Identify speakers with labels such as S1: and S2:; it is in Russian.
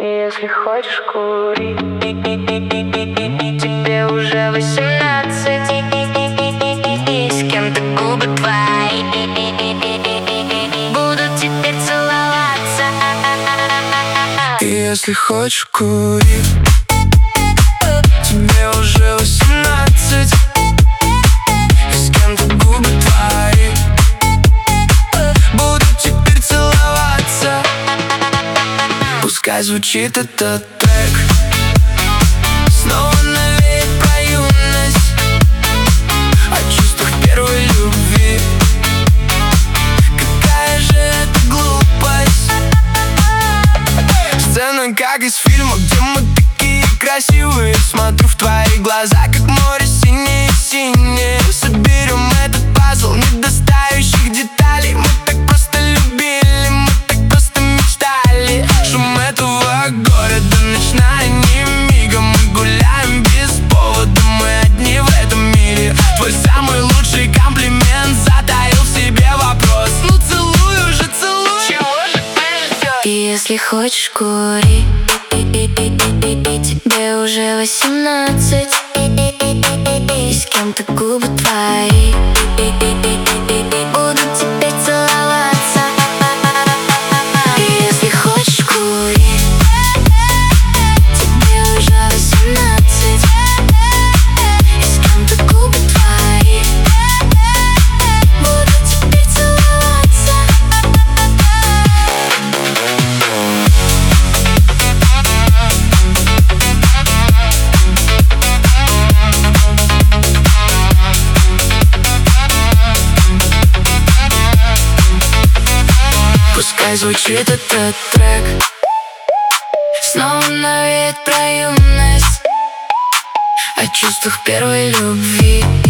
S1: Если хочешь курить, тебе уже 18, и с кем-то губы твои будут теперь целоваться.
S2: Если хочешь курить, тебе уже 18, и с кем-то губы твои будут теперь целоваться. Пускай звучит этот трек, снова навеет про юность, о чувствах первой любви. Какая же это глупость, сцена как из фильма, где мы такие красивые. Смотрю в твои глаза, как море синее-синее. Соберем этот пазл недостающих деталей. Мы так просто любили, мы так просто мечтали. Шум этого города, ночная немига. Мы гуляем без повода, мы одни в этом мире. Твой самый лучший комплимент затаил в себе вопрос. Ну целуй уже, целуй.
S1: Чего же ты ждешь?
S3: Если хочешь курить, тебе уже 18, и с кем-то губы твои будут теперь целоваться. Если хочешь курить, тебе уже 18, и с кем-то губы твои будут теперь целоваться.
S2: Пускай звучит этот трек,
S3: Снова навеет про юность, о чувствах первой любви.